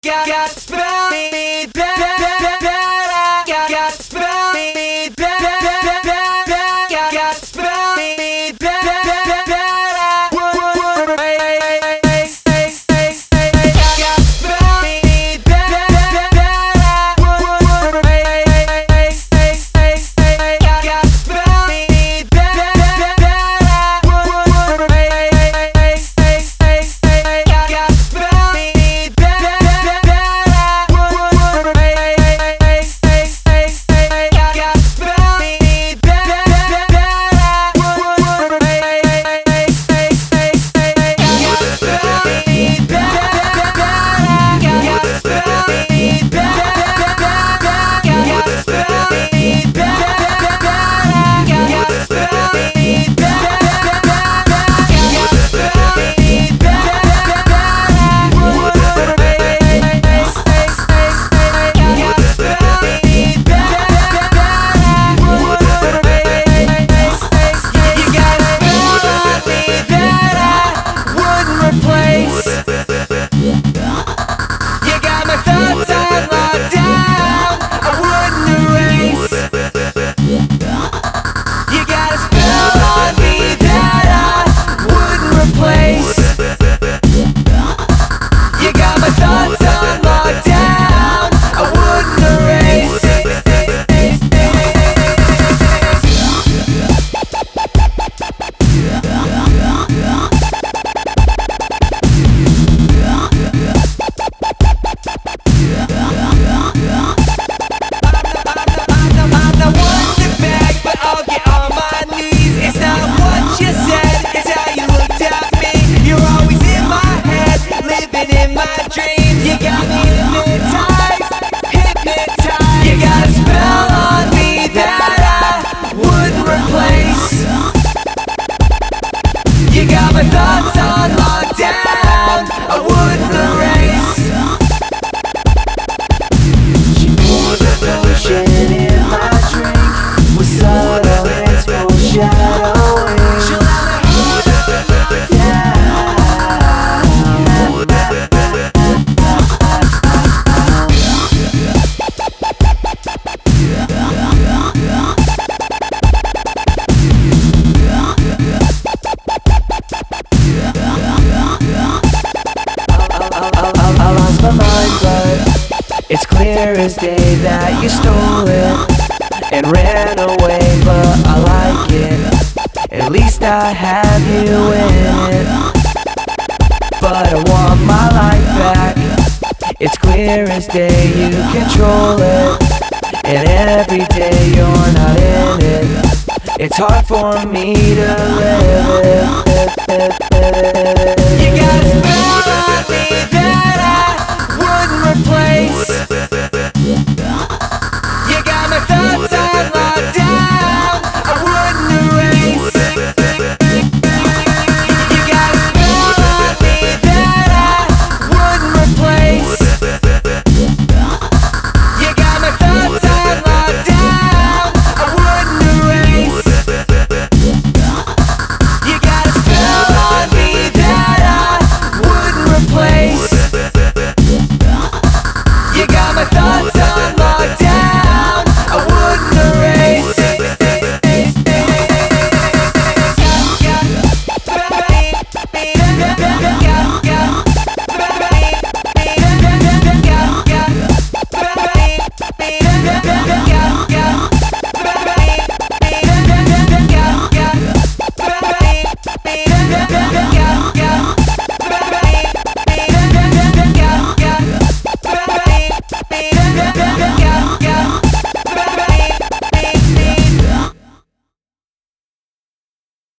got spell me better. Got spell me better. Got spell me better. Thoughts on lockdown, I wouldn't erase. She poured the potion in my drink with subtle hints foreshadowing. She'll have my heart on I lost my mind, but it's clear as day that you stole it and ran away, but I like it. At least I have you in it. But I want my life back. It's clear as day you control it, and every day you're not in it. It's hard for me to live it. You gotta spell